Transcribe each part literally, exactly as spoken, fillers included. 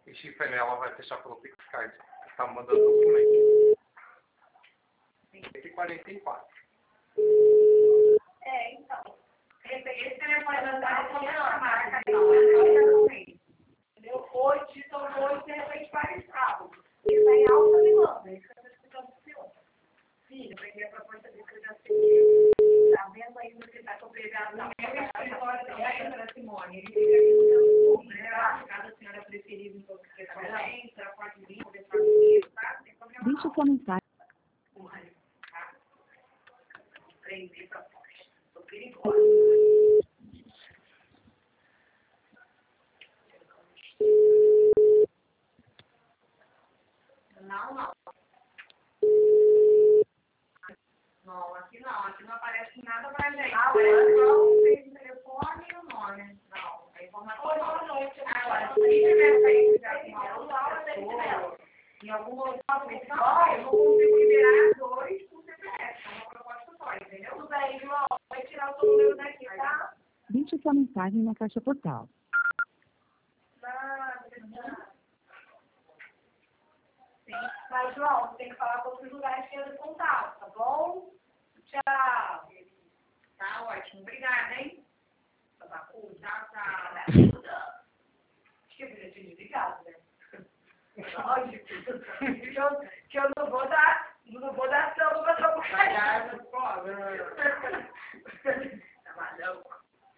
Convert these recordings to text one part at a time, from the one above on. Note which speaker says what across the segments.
Speaker 1: E chifre nela vai fechar pelo PixCard. Está mandando documento. cento e quarenta e quatro.
Speaker 2: É, então. Esse telefone da cidade não é a marca, não. Entendeu? Hoje, são hoje, de repente, vários sábados. Ele está em alta demanda. É isso que eu estou escutando do senhor. Filho, peguei a proposta dele que eu já sei. Está vendo aí no que está complicado? Não, é o escritório também, para Simone. Ele fica aqui no seu clube, né? Cada senhora preferida em todo o que também. Ela pode vir conversar comigo, tá? Sem problema não.
Speaker 3: Deixa sua mensagem.
Speaker 2: Tá? Prender proposta. Estou perigosa. Não, não. Não, aqui não. Aqui não aparece nada pra gente. Ah, aparece só o telefone e o nome. Não, a informação não. Boa noite. Agora, se tiver feito já com uma outra pessoa, em algum local pessoal, eu não consigo liberar dois por C P F. É uma proposta só, entendeu? Tudo bem, João. Vai tirar o seu número daqui, tá?
Speaker 3: Deixe sua mensagem na caixa postal.
Speaker 2: Nada, nada. Mas, João, você tem que falar com outros lugares que eu contato, tá bom? Tchau. Tá ótimo. Obrigada, hein? Tchau, tchau. Acho que eu já tinha desligado, né? Lógico. Que eu, que eu não vou dar, não vou dar samba pra sua porcaria. Tá maluco?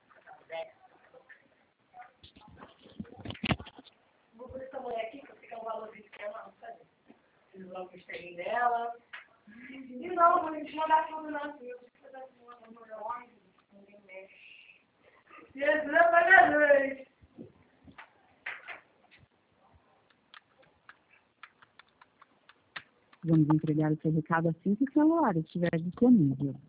Speaker 2: Vou por essa mulher aqui, que eu sei que é um valor de esquema, não sabe? Fiz logo o estrelinho dela. E não, vou te mandar tudo na sua. Eu preciso dar tudo no meu ônibus, ninguém mexe. Jesus é pagador.
Speaker 3: Vamos entregar o seu recado assim que o celular estiver disponível.